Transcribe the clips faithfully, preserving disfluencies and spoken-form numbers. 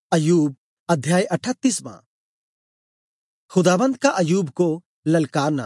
अय्यूब अध्याय अठतीसवां। खुदाबंद का अय्यूब को ललकारना।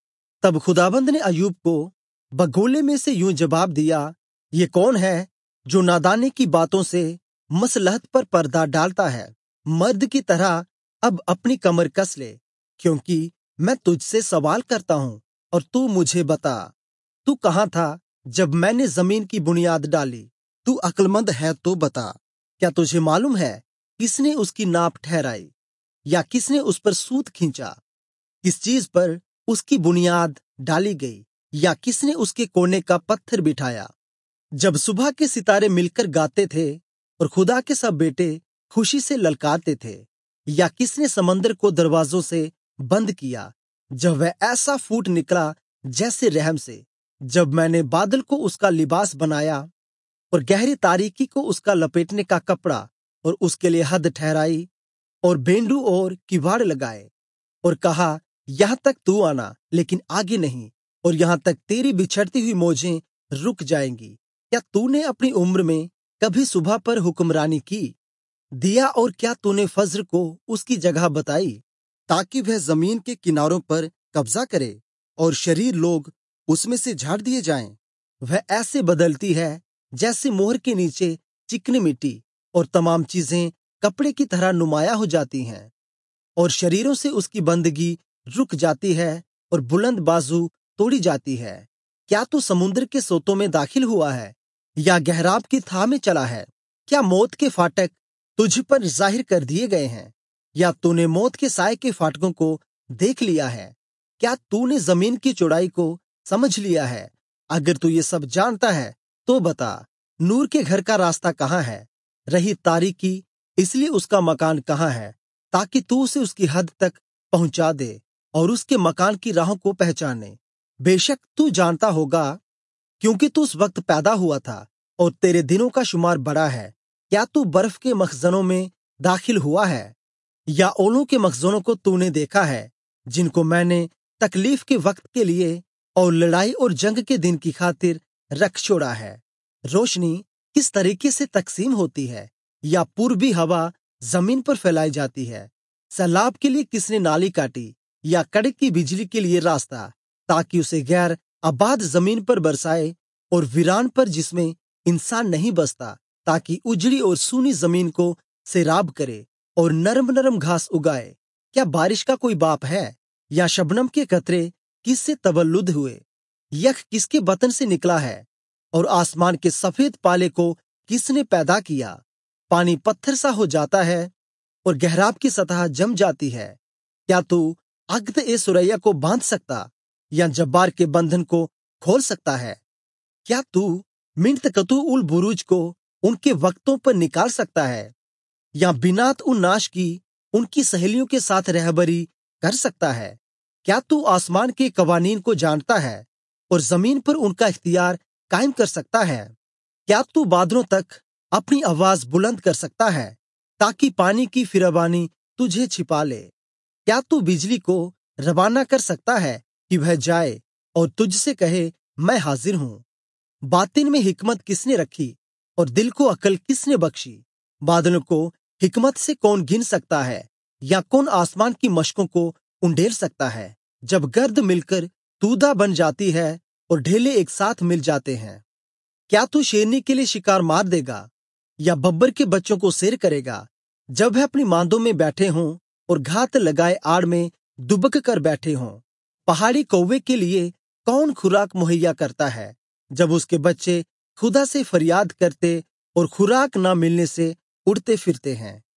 तब खुदाबंद ने अय्यूब को बगोले में से यूं जवाब दिया, ये कौन है जो नादानी की बातों से मसलहत पर पर्दा डालता है। मर्द की तरह अब अपनी कमर कस ले, क्योंकि मैं तुझसे सवाल करता हूँ और तू मुझे बता। तू कहाँ था जब मैंने जमीन की बुनियाद डाली? तू अक्लमंद है तो बता। क्या तुझे मालूम है किसने उसकी नाप ठहराई, या किसने उस पर सूत खींचा? किस चीज पर उसकी बुनियाद डाली गई, या किसने उसके कोने का पत्थर बिठाया? जब सुबह के सितारे मिलकर गाते थे और खुदा के सब बेटे खुशी से ललकारते थे, या किसने समंदर को दरवाजों से बंद किया जब वह ऐसा फूट निकला जैसे रहम से? जब मैंने बादल को उसका लिबास बनाया और गहरी तारीकी को उसका लपेटने का कपड़ा, और उसके लिए हद ठहराई और बेंडू और किवाड़ लगाए, और कहा यहां तक तू आना लेकिन आगे नहीं, और यहां तक तेरी बिछड़ती हुई मौजें रुक जाएंगी। क्या तूने अपनी उम्र में कभी सुबह पर हुक्मरानी की? दिया और क्या तूने फज्र को उसकी जगह बताई, ताकि वह जमीन के किनारों पर कब्जा करे और शरीर लोग उसमें से झाड़ दिए जाएं? वह ऐसे बदलती है जैसे मोहर के नीचे चिकनी मिट्टी, और तमाम चीजें कपड़े की तरह नुमाया हो जाती हैं, और शरीरों से उसकी बंदगी रुक जाती है और बुलंद बाजू तोड़ी जाती है। क्या तू समुद्र के सोतों में दाखिल हुआ है, या गहराब की थाह में चला है? क्या मौत के फाटक तुझ पर जाहिर कर दिए गए हैं, या तूने मौत के साए के फाटकों को देख लिया है? क्या तूने जमीन की चौड़ाई को समझ लिया है? अगर तू ये सब जानता है तो बता। नूर के घर का रास्ता कहाँ है? रही तारीकी इसलिए उसका मकान कहाँ है, ताकि तू उसे उसकी हद तक पहुंचा दे और उसके मकान की राहों को पहचाने? बेशक तू जानता होगा, क्योंकि तू उस वक्त पैदा हुआ था और तेरे दिनों का शुमार बड़ा है। क्या तू बर्फ के मखजनों में दाखिल हुआ है, या ओलों के मखजनों को तूने देखा है, जिनको मैंने तकलीफ के वक्त के लिए और लड़ाई और जंग के दिन की खातिर रख छोड़ा है? रोशनी किस तरीके से तकसीम होती है, या पूर्वी हवा जमीन पर फैलाई जाती है? सैलाब के लिए किसने नाली काटी, या कड़क की बिजली के लिए रास्ता, ताकि उसे गैर आबाद जमीन पर बरसाए और वीरान पर जिसमें इंसान नहीं बसता, ताकि उजड़ी और सूनी जमीन को सैराब करे और नरम नरम घास उगाए? क्या बारिश का कोई बाप है, या शबनम के कतरे किससे तवल्लुद हुए? यख किसके बतन से निकला है, और आसमान के सफेद पाले को किसने पैदा किया? पानी पत्थर सा हो जाता है और गहराब की सतह जम जाती है। क्या तू अगत ए सुरैया को बांध सकता, या जब्बार के बंधन को खोल सकता है? क्या तू मिन्तकतु उल बुरूज को उनके वक्तों पर निकाल सकता है, या बिनात उन नाश की उनकी सहेलियों के साथ रहबरी कर सकता है? क्या तू आसमान के कवानीन को जानता है और जमीन पर उनका इख्तियार कायम कर सकता है? क्या तू बादलों तक अपनी आवाज बुलंद कर सकता है, ताकि पानी की फिरवानी तुझे छिपा ले? क्या तू बिजली को रवाना कर सकता है कि वह जाए और तुझसे कहे मैं हाजिर हूँ? बातिन में हिकमत किसने रखी, और दिल को अकल किसने बख्शी? बादलों को हिकमत से कौन गिन सकता है, या कौन आसमान की मशकों को उंडेल सकता है? जब गर्द मिलकर तूदा बन जाती है और ढेले एक साथ मिल जाते हैं, क्या तू शेरनी के लिए शिकार मार देगा, या बब्बर के बच्चों को सेर करेगा? जब वह अपनी मांदों में बैठे हों और घात लगाए आड़ में दुबक कर बैठे हों, पहाड़ी कौवे के लिए कौन खुराक मुहैया करता है, जब उसके बच्चे खुदा से फरियाद करते और खुराक न मिलने से उड़ते फिरते हैं?